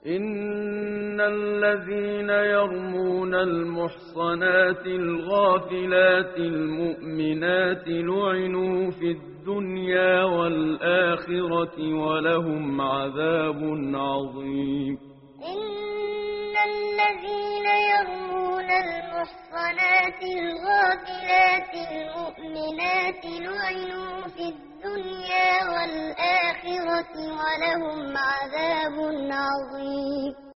إن الذين يرمون المحصنات الغافلات المؤمنات لعنوا في الدنيا والآخرة ولهم عذاب عظيم. إن الذين يرمون المحصنات الغافلات المؤمنات لعنوا في الدنيا والآخرة ولهم عذاب عظيم.